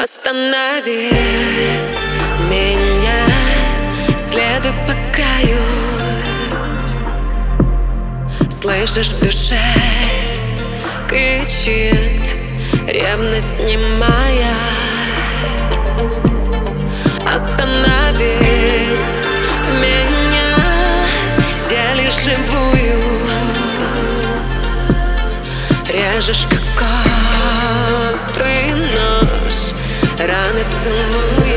Останови меня, следуй по краю. Слышишь, в душе кричит ревность немая. Останови меня, еле живую. Режешь, как острый нож, раны целуя.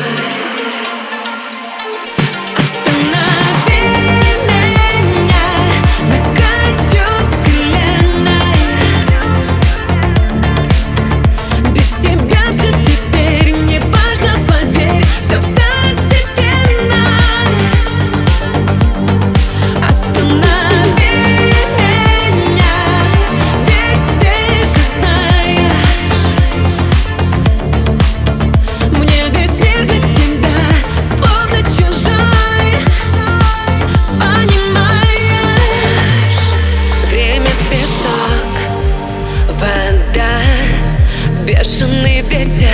Бешеный ветер,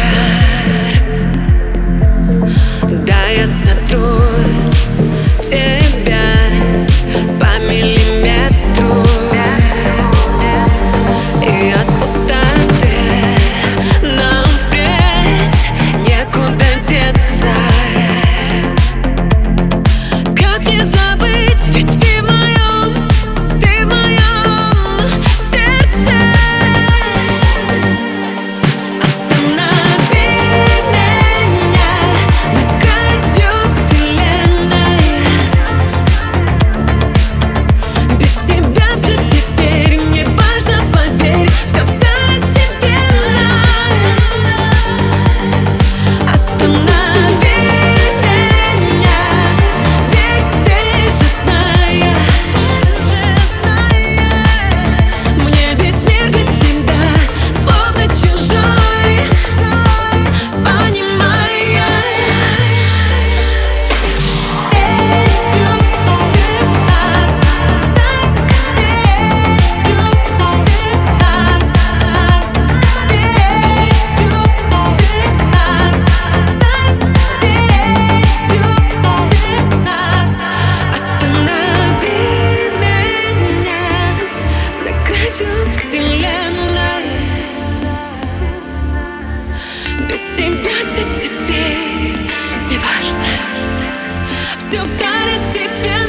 да я сотру тебя по миллиметру. И от пустоты нам впредь некуда деться. Как не забыть, ведь ты в моем сердце. Вселенной, без тебя все теперь неважно, все второстепенно.